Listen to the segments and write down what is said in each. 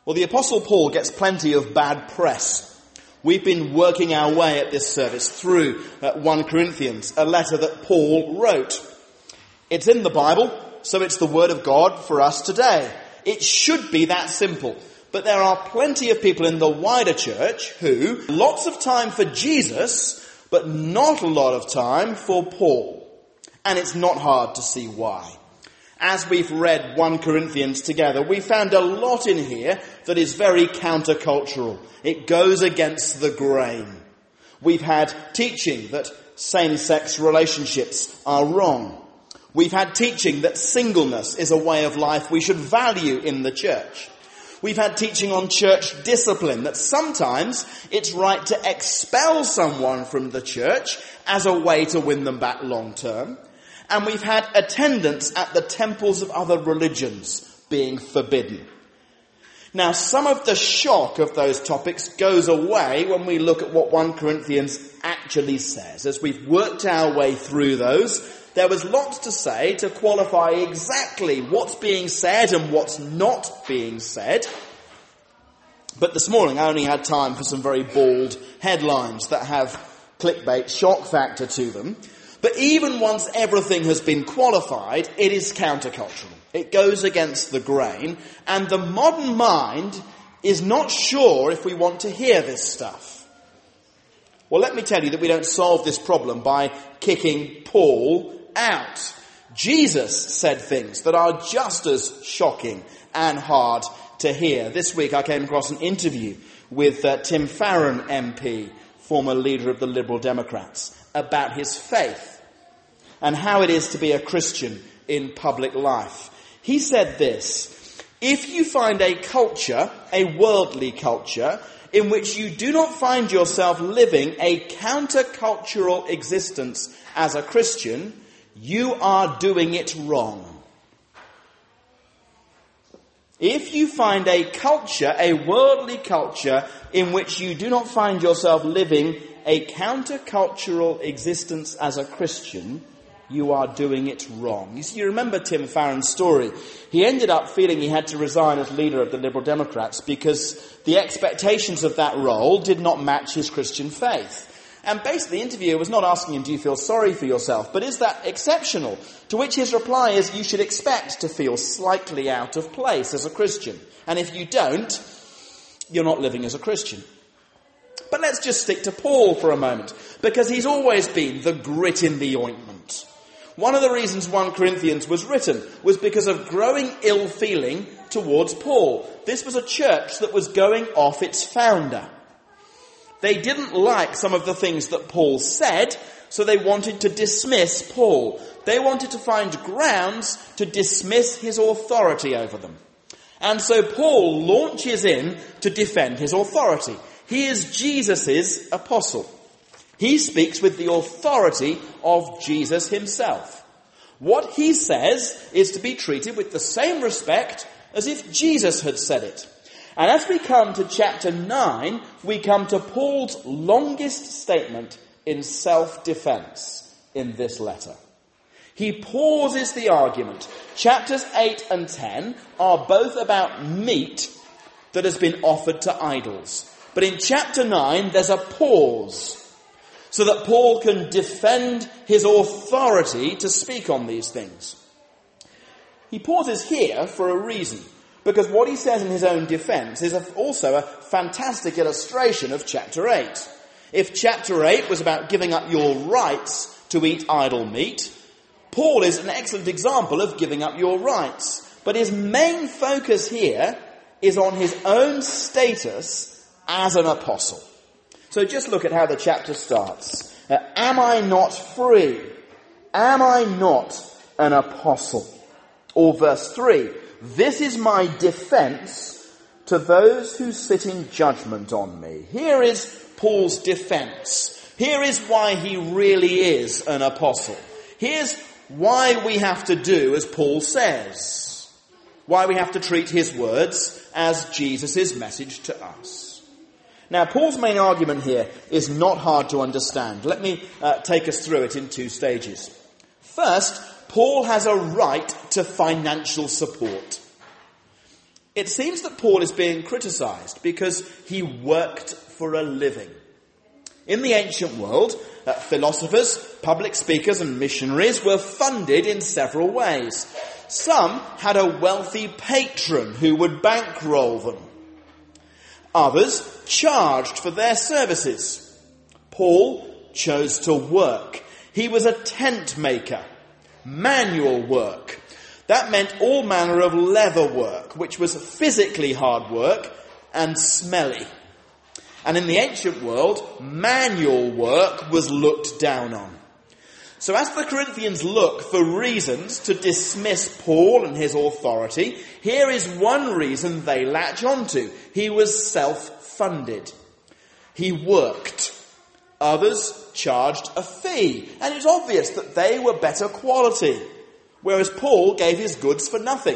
Well, the Apostle Paul gets plenty of bad press. We've been working our way at this service through 1 Corinthians, a letter that Paul wrote. It's in the Bible, so it's the Word of God for us today. It should be that simple. But there are plenty of people in the wider church who, lots of time for Jesus, but not a lot of time for Paul. And it's not hard to see why. As we've read 1 Corinthians together, we found a lot in here that is very countercultural. It goes against the grain. We've had teaching that same-sex relationships are wrong. We've had teaching that singleness is a way of life we should value in the church. We've had teaching on church discipline, that sometimes it's right to expel someone from the church as a way to win them back long term. And we've had attendance at the temples of other religions being forbidden. Now, some of the shock of those topics goes away when we look at what 1 Corinthians actually says. As we've worked our way through those, there was lots to say to qualify exactly what's being said and what's not being said. But this morning I only had time for some very bold headlines that have clickbait shock factor to them. But even once everything has been qualified, it is countercultural. It goes against the grain, and the modern mind is not sure if we want to hear this stuff. Well, let me tell you that we don't solve this problem by kicking Paul out. Jesus said things that are just as shocking and hard to hear. This week I came across an interview with Tim Farron MP, former leader of the Liberal Democrats, about his faith and how it is to be a Christian in public life. He said this: if you find a culture, a worldly culture, in which you do not find yourself living a countercultural existence as a Christian, you are doing it wrong. If you find a culture, a worldly culture, in which you do not find yourself living a countercultural existence as a Christian, you are doing it wrong. You see, you remember Tim Farron's story. He ended up feeling he had to resign as leader of the Liberal Democrats because the expectations of that role did not match his Christian faith. And basically the interviewer was not asking him, do you feel sorry for yourself? But is that exceptional? To which his reply is, you should expect to feel slightly out of place as a Christian. And if you don't, you're not living as a Christian. But let's just stick to Paul for a moment, because he's always been the grit in the ointment. One of the reasons 1 Corinthians was written was because of growing ill feeling towards Paul. This was a church that was going off its founder. They didn't like some of the things that Paul said, so they wanted to dismiss Paul. They wanted to find grounds to dismiss his authority over them. And so Paul launches in to defend his authority. He is Jesus' apostle. He speaks with the authority of Jesus himself. What he says is to be treated with the same respect as if Jesus had said it. And as we come to chapter 9, we come to Paul's longest statement in self-defense in this letter. He pauses the argument. Chapters 8 and 10 are both about meat that has been offered to idols. But in chapter 9, there's a pause so that Paul can defend his authority to speak on these things. He pauses here for a reason, because what he says in his own defense is also a fantastic illustration of chapter 8. If chapter 8 was about giving up your rights to eat idol meat, Paul is an excellent example of giving up your rights. But his main focus here is on his own status as an apostle. So just look at how the chapter starts. Am I not free? Am I not an apostle? Or verse 3, this is my defense to those who sit in judgment on me. Here is Paul's defense. Here is why he really is an apostle. Here's why we have to do as Paul says. Why we have to treat his words as Jesus' message to us. Now, Paul's main argument here is not hard to understand. Let me take us through it in two stages. First, Paul has a right to financial support. It seems that Paul is being criticised because he worked for a living. In the ancient world, philosophers, public speakers and missionaries were funded in several ways. Some had a wealthy patron who would bankroll them. Others charged for their services. Paul chose to work. He was a tent maker, manual work. That meant all manner of leather work, which was physically hard work and smelly. And in the ancient world, manual work was looked down on. So as the Corinthians look for reasons to dismiss Paul and his authority, here is one reason they latch onto. He was self-funded. He worked. Others charged a fee, and it's obvious that they were better quality, whereas Paul gave his goods for nothing.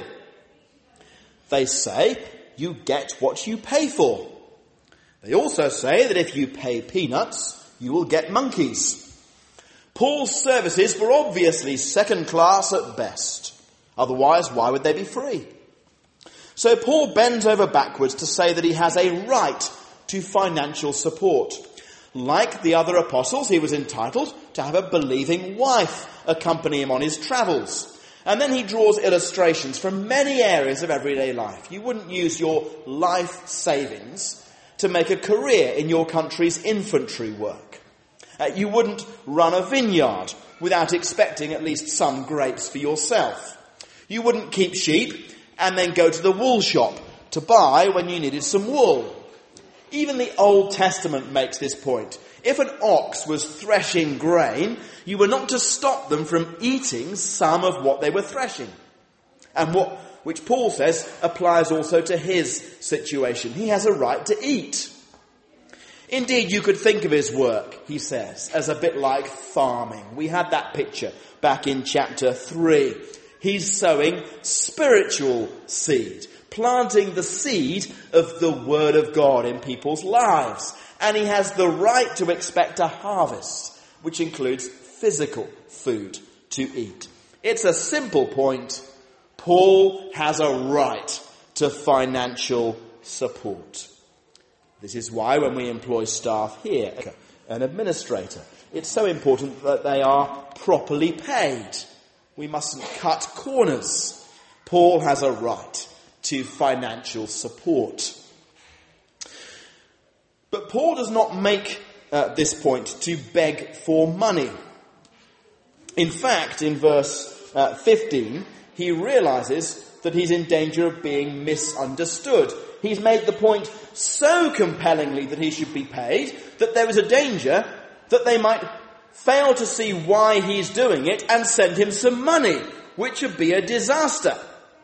They say, you get what you pay for. They also say that if you pay peanuts, you will get monkeys. Paul's services were obviously second class at best. Otherwise, why would they be free? So Paul bends over backwards to say that he has a right to financial support. Like the other apostles, he was entitled to have a believing wife accompany him on his travels. And then he draws illustrations from many areas of everyday life. You wouldn't use your life savings to make a career in your country's infantry work. You wouldn't run a vineyard without expecting at least some grapes for yourself. You wouldn't keep sheep and then go to the wool shop to buy when you needed some wool. Even the Old Testament makes this point. If an ox was threshing grain, you were not to stop them from eating some of what they were threshing. And which Paul says applies also to his situation. He has a right to eat. Indeed, you could think of his work, he says, as a bit like farming. We had that picture back in chapter 3. He's sowing spiritual seed, planting the seed of the Word of God in people's lives. And he has the right to expect a harvest, which includes physical food to eat. It's a simple point. Paul has a right to financial support. This is why when we employ staff here, an administrator, it's so important that they are properly paid. We mustn't cut corners. Paul has a right to financial support. But Paul does not make this point to beg for money. In fact, in verse 15, he realizes that he's in danger of being misunderstood. He's made the point so compellingly that he should be paid that there is a danger that they might fail to see why he's doing it and send him some money, which would be a disaster.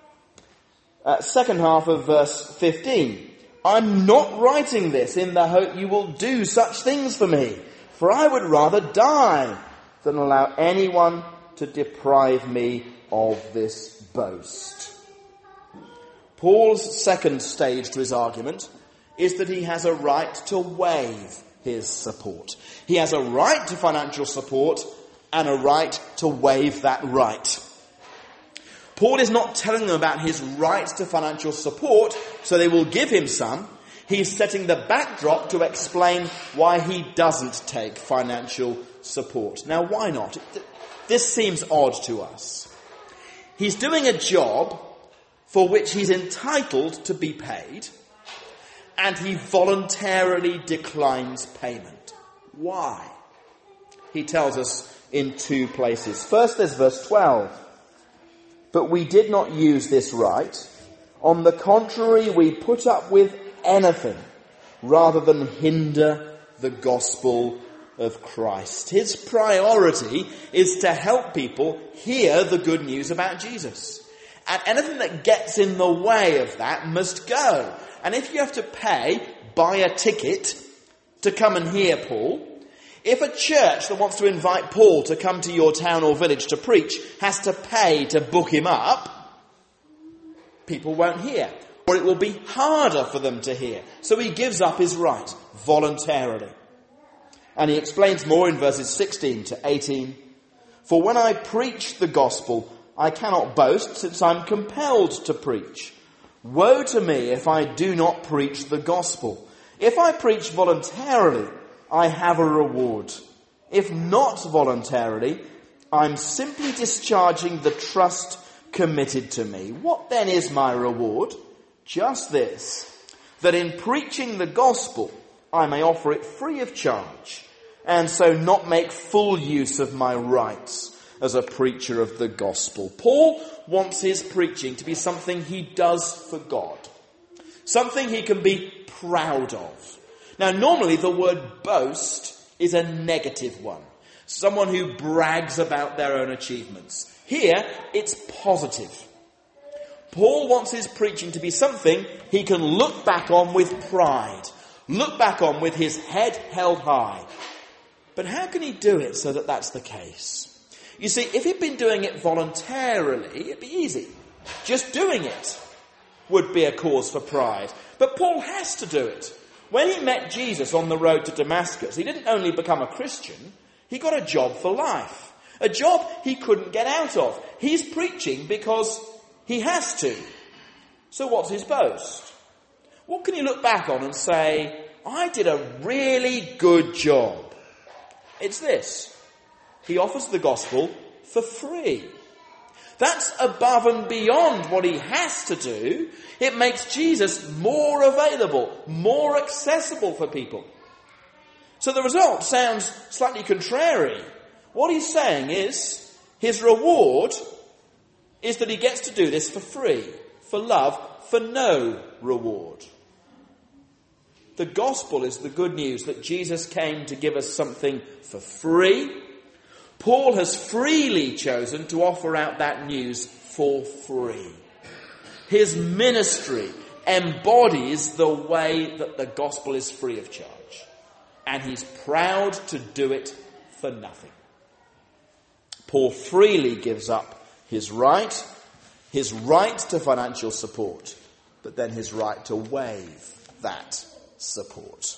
Second half of verse 15. I'm not writing this in the hope you will do such things for me, for I would rather die than allow anyone to deprive me of this boast. Paul's second stage to his argument is that he has a right to waive his support. He has a right to financial support and a right to waive that right. Paul is not telling them about his right to financial support so they will give him some. He's setting the backdrop to explain why he doesn't take financial support. Now, why not? This seems odd to us. He's doing a job for which he's entitled to be paid, and he voluntarily declines payment. Why? He tells us in two places. First, there's verse 12. But we did not use this right. On the contrary, we put up with anything rather than hinder the gospel of Christ. His priority is to help people hear the good news about Jesus. And anything that gets in the way of that must go. And if you have to buy a ticket to come and hear Paul, if a church that wants to invite Paul to come to your town or village to preach has to pay to book him up, people won't hear. Or it will be harder for them to hear. So he gives up his right voluntarily. And he explains more in verses 16 to 18. For when I preach the gospel, I cannot boast since I'm compelled to preach. Woe to me if I do not preach the gospel. If I preach voluntarily, I have a reward. If not voluntarily, I'm simply discharging the trust committed to me. What then is my reward? Just this, that in preaching the gospel, I may offer it free of charge, and so not make full use of my rights as a preacher of the gospel. Paul wants his preaching to be something he does for God, something he can be proud of. Now, normally the word boast is a negative one, someone who brags about their own achievements. Here, it's positive. Paul wants his preaching to be something he can look back on with pride, look back on with his head held high. But how can he do it so that that's the case? You see, if he'd been doing it voluntarily, it'd be easy. Just doing it would be a cause for pride. But Paul has to do it. When he met Jesus on the road to Damascus, he didn't only become a Christian, he got a job for life. A job he couldn't get out of. He's preaching because he has to. So what's his boast? What can he look back on and say, I did a really good job? It's this. He offers the gospel for free. That's above and beyond what he has to do. It makes Jesus more available, more accessible for people. So the result sounds slightly contrary. What he's saying is, his reward is that he gets to do this for free, for love, for no reward. The gospel is the good news that Jesus came to give us something for free. Paul has freely chosen to offer out that news for free. His ministry embodies the way that the gospel is free of charge. And he's proud to do it for nothing. Paul freely gives up his right to financial support, but then his right to waive that support.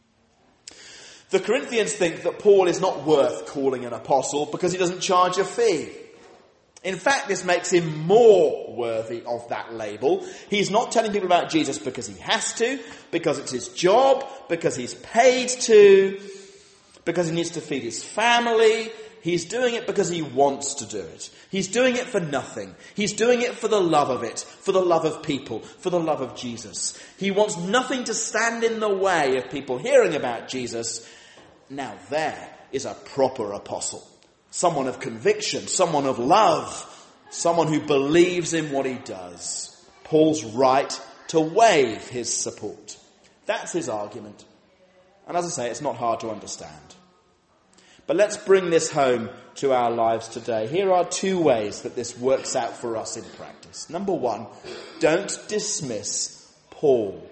The Corinthians think that Paul is not worth calling an apostle because he doesn't charge a fee. In fact, this makes him more worthy of that label. He's not telling people about Jesus because he has to, because it's his job, because he's paid to, because he needs to feed his family. He's doing it because he wants to do it. He's doing it for nothing. He's doing it for the love of it, for the love of people, for the love of Jesus. He wants nothing to stand in the way of people hearing about Jesus. Now there is a proper apostle. Someone of conviction, someone of love, someone who believes in what he does. Paul's right to waive his support. That's his argument. And as I say, it's not hard to understand. But let's bring this home to our lives today. Here are two ways that this works out for us in practice. Number one, don't dismiss Paul.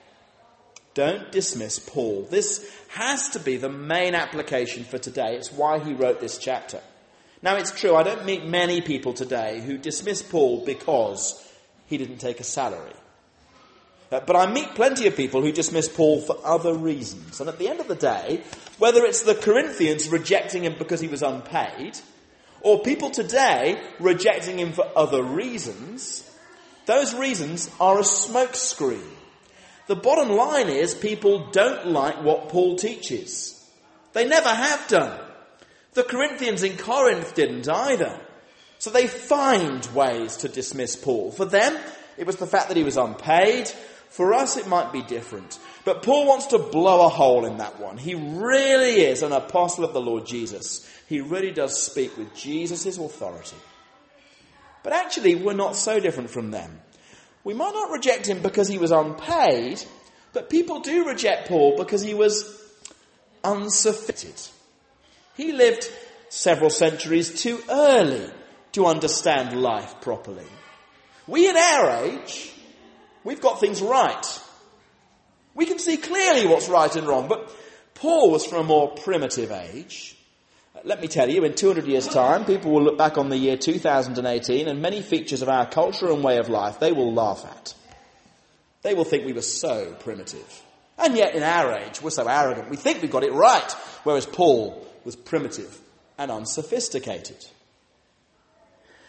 Don't dismiss Paul. This has to be the main application for today. It's why he wrote this chapter. Now, it's true, I don't meet many people today who dismiss Paul because he didn't take a salary. But I meet plenty of people who dismiss Paul for other reasons. And at the end of the day, whether it's the Corinthians rejecting him because he was unpaid, or people today rejecting him for other reasons, those reasons are a smokescreen. The bottom line is people don't like what Paul teaches. They never have done. The Corinthians in Corinth didn't either. So they find ways to dismiss Paul. For them, it was the fact that he was unpaid. For us, it might be different. But Paul wants to blow a hole in that one. He really is an apostle of the Lord Jesus. He really does speak with Jesus' authority. But actually, we're not so different from them. We might not reject him because he was unpaid, but people do reject Paul because he was unsophisticated. He lived several centuries too early to understand life properly. We in our age, we've got things right. We can see clearly what's right and wrong, but Paul was from a more primitive age. Let me tell you, in 200 years' time, people will look back on the year 2018 and many features of our culture and way of life they will laugh at. They will think we were so primitive. And yet in our age, we're so arrogant. We think we've got it right, whereas Paul was primitive and unsophisticated.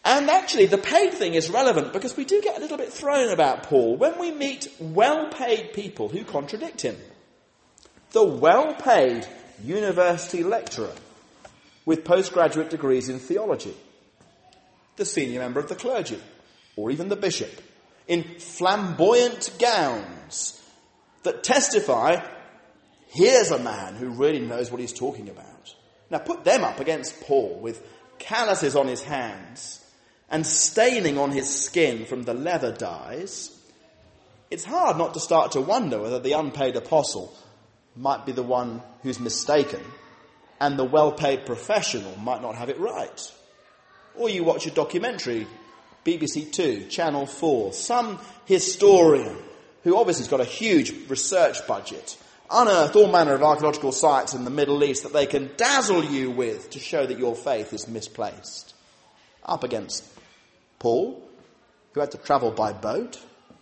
And actually, the paid thing is relevant because we do get a little bit thrown about Paul when we meet well-paid people who contradict him. The well-paid university lecturer with postgraduate degrees in theology, the senior member of the clergy, or even the bishop, in flamboyant gowns that testify, here's a man who really knows what he's talking about. Now put them up against Paul with calluses on his hands and staining on his skin from the leather dyes. It's hard not to start to wonder whether the unpaid apostle might be the one who's mistaken and the well-paid professional might not have it right. Or you watch a documentary, BBC 2, Channel 4, some historian who obviously has got a huge research budget, unearth all manner of archaeological sites in the Middle East that they can dazzle you with to show that your faith is misplaced. Up against Paul, who had to travel by boat.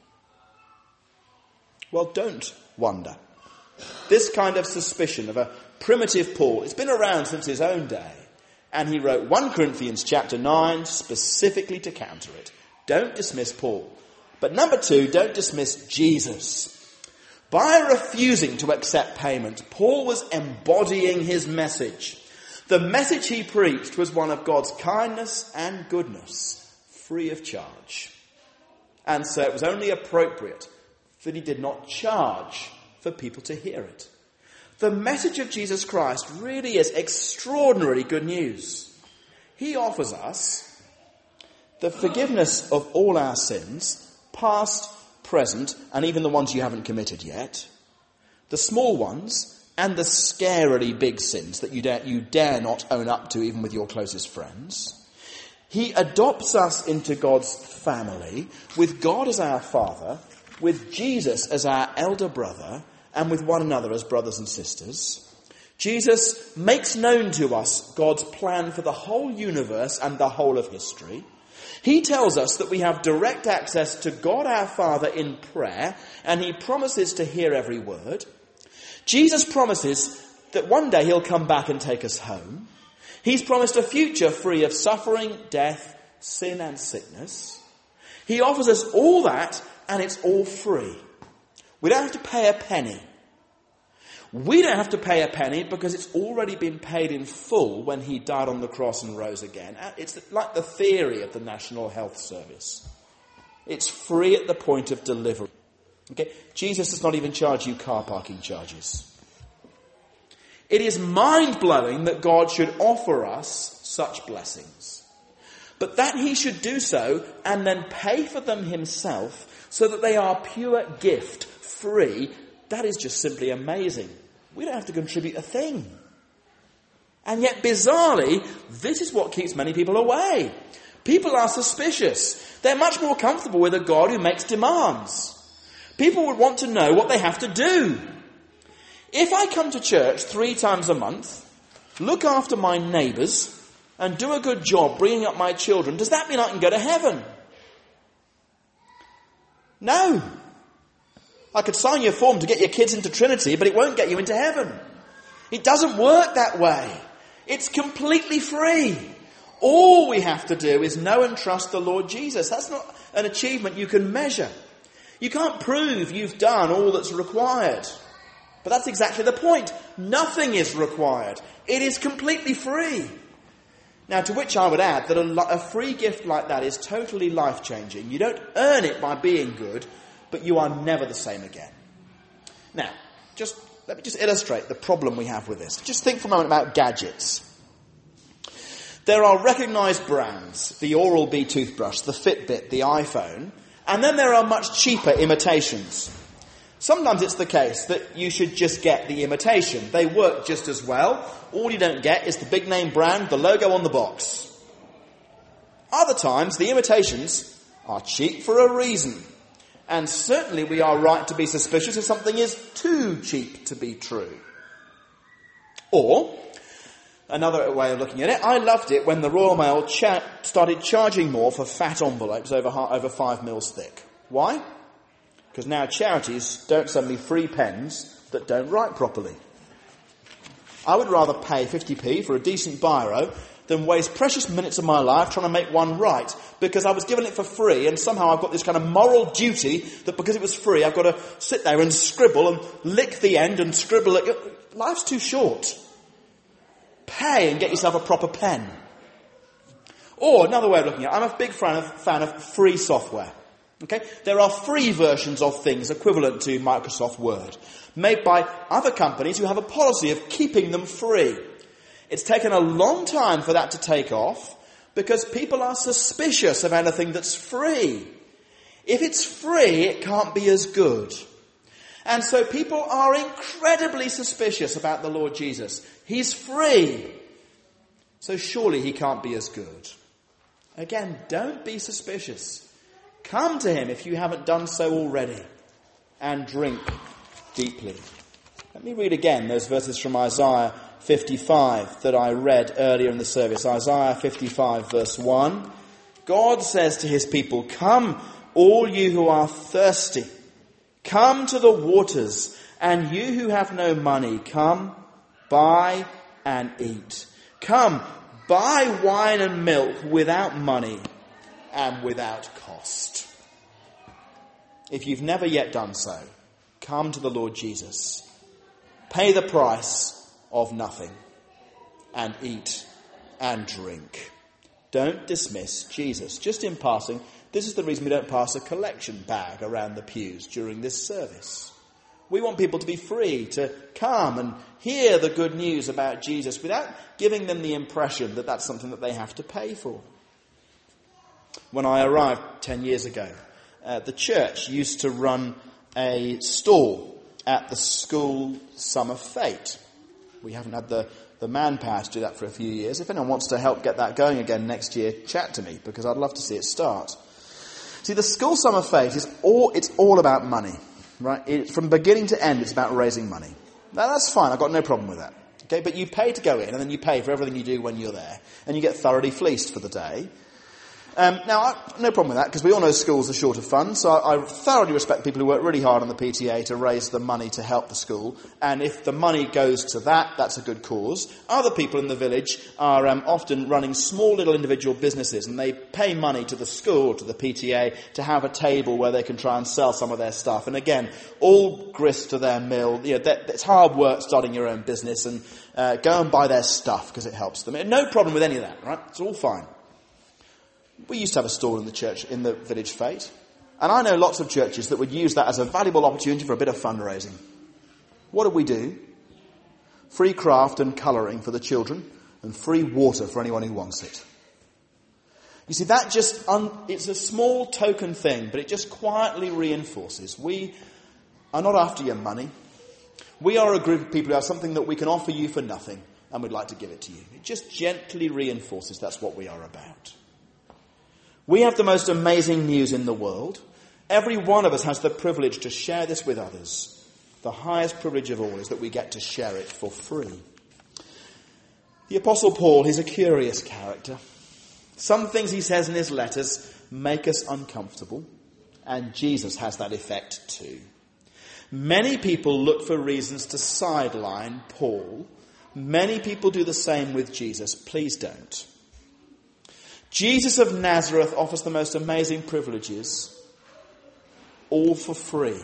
Well, don't wonder. This kind of suspicion of a primitive Paul, it's been around since his own day. And he wrote 1 Corinthians chapter 9 specifically to counter it. Don't dismiss Paul. But number 2, don't dismiss Jesus. By refusing to accept payment, Paul was embodying his message. The message he preached was one of God's kindness and goodness, free of charge. And so it was only appropriate that he did not charge for people to hear it. The message of Jesus Christ really is extraordinarily good news. He offers us the forgiveness of all our sins, past, present, and even the ones you haven't committed yet, the small ones and the scarily big sins that you dare not own up to even with your closest friends. He adopts us into God's family, with God as our Father, with Jesus as our elder brother, and with one another as brothers and sisters. Jesus makes known to us God's plan for the whole universe and the whole of history. He tells us that we have direct access to God our Father in prayer, and he promises to hear every word. Jesus promises that one day he'll come back and take us home. He's promised a future free of suffering, death, sin and sickness. He offers us all that, and it's all free. We don't have to pay a penny. We don't have to pay a penny because it's already been paid in full when he died on the cross and rose again. It's like the theory of the National Health Service. It's free at the point of delivery. Okay? Jesus does not even charge you car parking charges. It is mind-blowing that God should offer us such blessings. But that he should do so and then pay for them himself so that they are pure gift, free, that is just simply amazing. We don't have to contribute a thing. And yet, bizarrely, this is what keeps many people away. People are suspicious. They're much more comfortable with a God who makes demands. People would want to know what they have to do. If I come to church 3 times a month, look after my neighbours, and do a good job bringing up my children, does that mean I can go to heaven? No. I could sign your form to get your kids into Trinity, but it won't get you into heaven. It doesn't work that way. It's completely free. All we have to do is know and trust the Lord Jesus. That's not an achievement you can measure. You can't prove you've done all that's required. But that's exactly the point. Nothing is required. It is completely free. Now, to which I would add that a free gift like that is totally life-changing. You don't earn it by being good, but you are never the same again. Now, let me just illustrate the problem we have with this. Just think for a moment about gadgets. There are recognised brands, the Oral-B toothbrush, the Fitbit, the iPhone, and then there are much cheaper imitations. Sometimes it's the case that you should just get the imitation. They work just as well. All you don't get is the big name brand, the logo on the box. Other times, the imitations are cheap for a reason. And certainly we are right to be suspicious if something is too cheap to be true. Or, another way of looking at it, I loved it when the Royal Mail started charging more for fat envelopes over 5 mils thick. Why? Because now charities don't send me free pens that don't write properly. I would rather pay 50p for a decent biro than waste precious minutes of my life trying to make one right, because I was given it for free, and somehow I've got this kind of moral duty that because it was free, I've got to sit there and scribble and lick the end and scribble it. Life's too short. Pay and get yourself a proper pen. Or another way of looking at it, I'm a big fan of free software. Okay? There are free versions of things equivalent to Microsoft Word, made by other companies who have a policy of keeping them free. It's taken a long time for that to take off because people are suspicious of anything that's free. If it's free, it can't be as good. And so people are incredibly suspicious about the Lord Jesus. He's free, so surely he can't be as good. Again, don't be suspicious. Come to him if you haven't done so already, and drink deeply. Let me read again those verses from Isaiah 55 that I read earlier in the service. Isaiah 55 verse 1. God says to his people, "Come, all you who are thirsty, come to the waters, and you who have no money, come, buy and eat. Come, buy wine and milk without money and without cost." If you've never yet done so, come to the Lord Jesus. Pay the price of nothing and eat and drink. Don't dismiss Jesus. Just in passing, this is the reason we don't pass a collection bag around the pews during this service. We want people to be free to come and hear the good news about Jesus without giving them the impression that that's something that they have to pay for. When I arrived 10 years ago, the church used to run a stall at the school summer fete. We haven't had the manpower to do that for a few years. If anyone wants to help get that going again next year, chat to me, because I'd love to see it start. See, the school summer fete it's all about money, right? From beginning to end, it's about raising money. Now, that's fine. I've got no problem with that. Okay, but you pay to go in, and then you pay for everything you do when you're there, and you get thoroughly fleeced for the day. Now, no problem with that, because we all know schools are short of funds, so I thoroughly respect people who work really hard on the PTA to raise the money to help the school, and if the money goes to that, that's a good cause. Other people in the village are often running small little individual businesses, and they pay money to the school, to the PTA, to have a table where they can try and sell some of their stuff. And again, all grist to their mill. You know, it's hard work starting your own business, and go and buy their stuff because it helps them. No problem with any of that, right? It's all fine. We used to have a stall in the church, in the village fete. And I know lots of churches that would use that as a valuable opportunity for a bit of fundraising. What did we do? Free craft and colouring for the children, and free water for anyone who wants it. You see, that just, it's a small token thing, but it just quietly reinforces. We are not after your money. We are a group of people who have something that we can offer you for nothing, and we'd like to give it to you. It just gently reinforces that's what we are about. We have the most amazing news in the world. Every one of us has the privilege to share this with others. The highest privilege of all is that we get to share it for free. The Apostle Paul, he's a curious character. Some things he says in his letters make us uncomfortable, and Jesus has that effect too. Many people look for reasons to sideline Paul. Many people do the same with Jesus. Please don't. Jesus of Nazareth offers the most amazing privileges, all for free.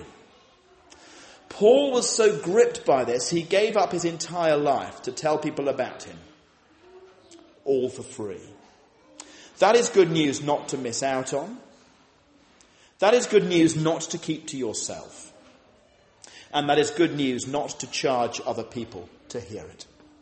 Paul was so gripped by this, he gave up his entire life to tell people about him, all for free. That is good news not to miss out on. That is good news not to keep to yourself. And that is good news not to charge other people to hear it.